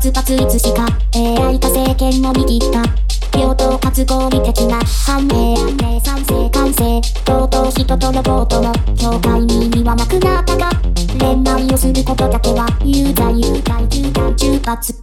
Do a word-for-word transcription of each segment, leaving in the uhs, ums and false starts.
ツパツいつしか エーアイ 化政権も握った平等かつ合理的な反映賛成完成とうとう人とロボットの境界に意味はなくなったが恋愛をすることだけは有罪有罪重大重罰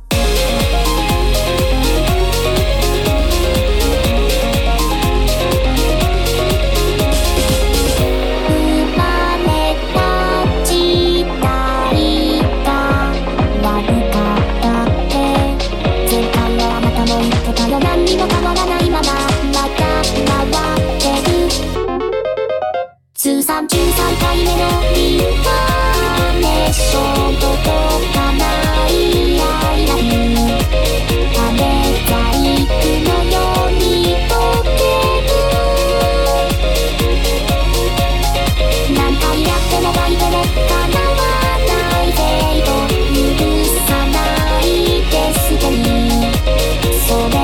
何にも変わらないまままた回ってる通算じゅうさんかいめのリンカーネーション届かない愛が言う雨細工のように溶ける何回やっても泣いても叶わないけど許さないですけどそれ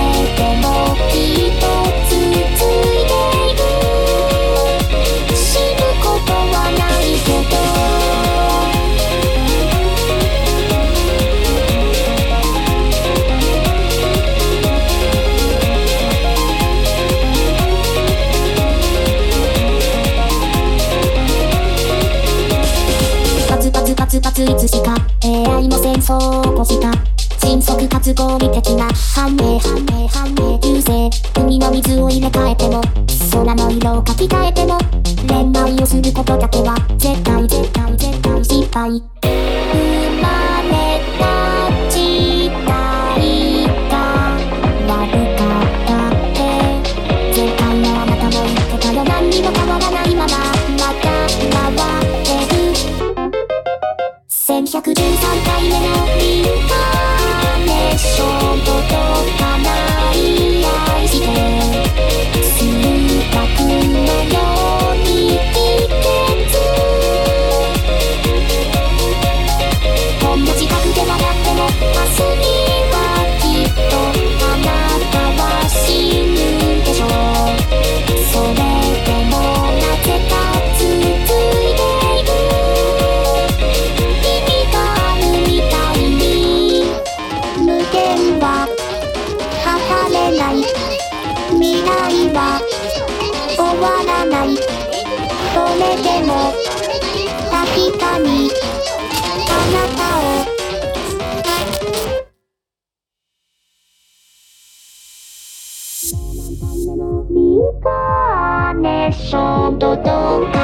パツパツいつしか エーアイ も戦争を起こした迅速かつ合理的な反映反映反映流星海の水を入れ替えても空の色を書き換えても恋愛をすることだけは絶対絶対絶対失敗生まれた時代が悪かったって前回のあなたも言ってたよ何にも変わらないまままた回ってるせんひゃくじゅうさんかいめのリンカーネーション届かない愛して数学のように秘訣こんな近くで笑っても明日にはきっとあなたは死ぬでしょうそれでもなぜか続いている未来は終わらないそれでも確かにあなたをリンカーネーション届か